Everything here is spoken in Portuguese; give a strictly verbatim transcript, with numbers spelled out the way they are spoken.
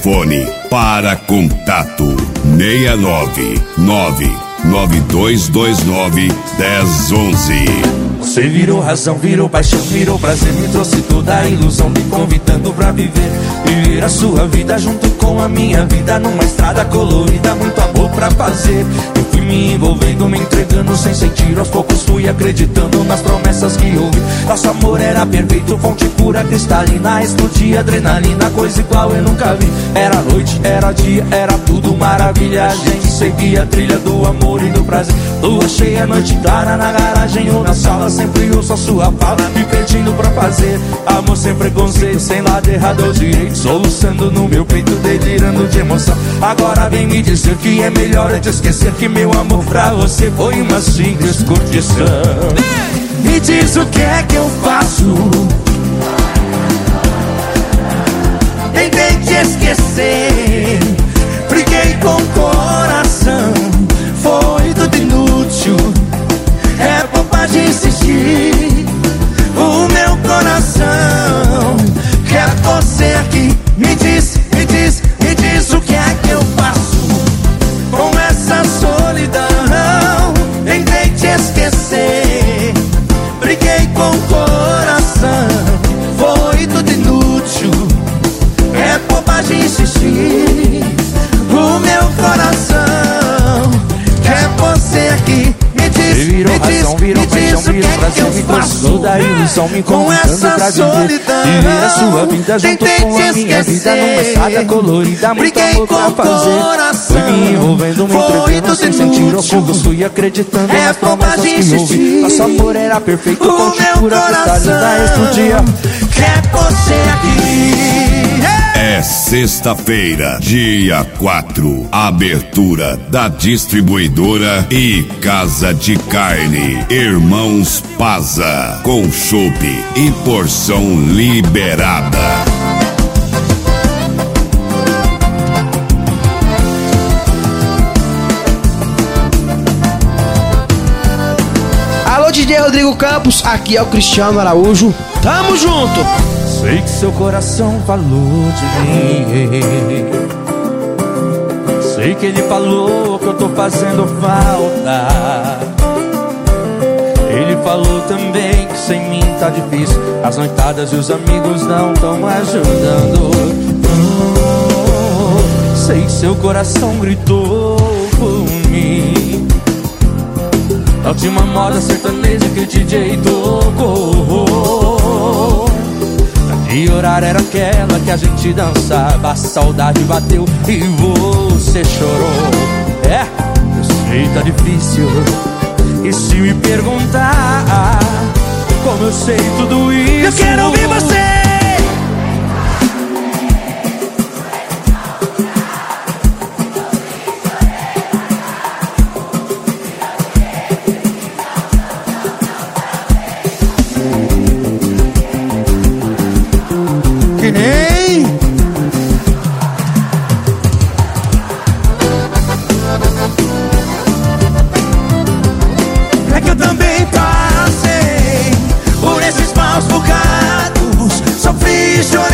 Telefone para contato seis nove nove nove dois dois nove um zero um zero. Você virou razão, virou paixão, virou prazer, me trouxe toda a ilusão, me convidando pra viver, viver a sua vida junto com a minha vida, numa estrada colorida, muito amor pra fazer. Eu fui me envolvendo, me entregando sem sentir, aos poucos fui acreditando nas promessas que ouvi. Nosso amor era perfeito, fonte pura, cristalina, explodia adrenalina, coisa igual eu nunca vi. Era noite, era dia, era tudo maravilha, a gente seguia a trilha do amor e do prazer. Lua cheia, noite clara, na garagem ou na sala, sempre ouço a sua fala, me pedindo pra fazer amor sem preconceito, sem lado errado ou direito, soluçando no meu peito, delirando de emoção. Agora vem me dizer que é melhor eu te esquecer, que meu amor pra você foi uma simples curtição. Me diz o que é que eu faço, tentei te esquecer, briguei com o coração, foi tudo inútil, é bobagem insistir. O meu coração quer você aqui. Me diz, me diz, me diz o que é que eu faço com essa solidão. Tentei te esquecer, briguei com o coração, foi tudo inútil, é bobagem insistir. O meu coração quer você aqui. Você virou razão, virou paixão, virou prazer, me trouxe toda a ilusão, me convidando pra viver, viver a sua vida junto com a minha vida, numa estrada colorida, muito amor pra fazer. Fui me envolvendo, me entregando sem sentir, aos poucos fui acreditando nas promessas que ouvi. Nosso amor era perfeito, fonte pura, cristalina, explodia. Quer você aqui. É sexta-feira, dia quatro, abertura da distribuidora e Casa de Carne Irmãos Paza, com chopp e porção liberada. Alô, D J Rodrigo Campos, aqui é o Cristiano Araújo, tamo junto! Sei que seu coração falou de mim, sei que ele falou que eu tô fazendo falta. Ele falou também que sem mim tá difícil, as noitadas e os amigos não tão ajudando. Oh, sei que seu coração gritou por mim, a última moda sertaneja que o D J tocou. Que horário era aquela que a gente dançava, a saudade bateu e você chorou. É, eu sei tá difícil, e se me perguntar como eu sei tudo isso, eu quero ouvir você. Que nem é que eu também passei por esses maus bocados, sofri, chorei.